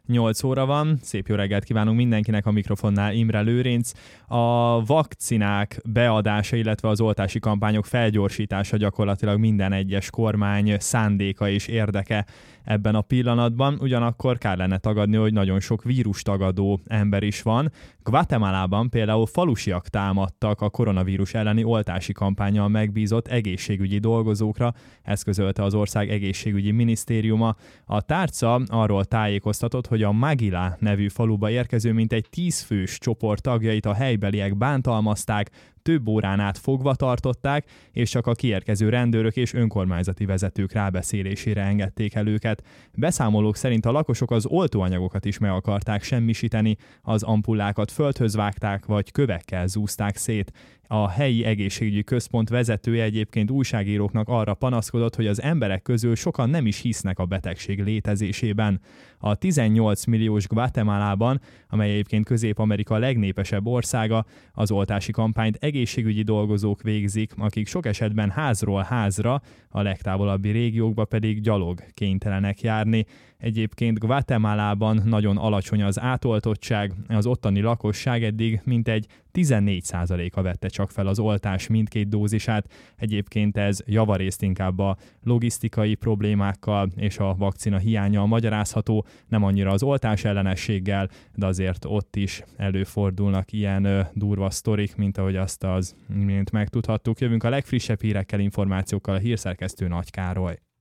8 óra van, szép jó reggelt kívánunk mindenkinek, a mikrofonnál Imre Lőrinc. A vakcinák beadása, illetve az oltási kampányok felgyorsítása gyakorlatilag minden egyes kormány szándéka és érdeke ebben a pillanatban, ugyanakkor kár lenne tagadni, hogy nagyon sok vírustagadó ember is van. Guatemalában például falusiak támadtak a koronavírus elleni oltási kampánnyal megbízott egészségügyi dolgozókra, ezt közölte az ország egészségügyi minisztériuma. A tárca arról tájékoztatott, hogy a Maguila nevű faluba érkező mintegy 10 fős csoport tagjait a helybeliek bántalmazták, több órán át fogva tartották, és csak a kiérkező rendőrök és önkormányzati vezetők rábeszélésére engedték el őket. Beszámolók szerint a lakosok az oltóanyagokat is meg akarták semmisíteni, az ampullákat földhöz vágták, vagy kövekkel zúzták szét. A helyi egészségügyi központ vezetője egyébként újságíróknak arra panaszkodott, hogy az emberek közül sokan nem is hisznek a betegség létezésében. A 18 milliós Guatemalában, amely egyébként Közép-Amerika legnépesebb országa, az oltási kampányt egészségügyi dolgozók végzik, akik sok esetben házról házra, a legtávolabbi régiókba pedig gyalog kénytelenek járni. Egyébként Guatemalában nagyon alacsony az átoltottság, az ottani lakosság eddig mintegy 14%-a vette csak fel az oltás mindkét dózisát. Egyébként ez javarészt inkább a logisztikai problémákkal és a vakcina hiánnyal magyarázható, nem annyira az oltás ellenességgel, de azért ott is előfordulnak ilyen durva sztorik, mint ahogy azt az mint megtudhattuk. Jövünk a legfrissebb hírekkel, információkkal, a hírszerkesztő Nagy Károly.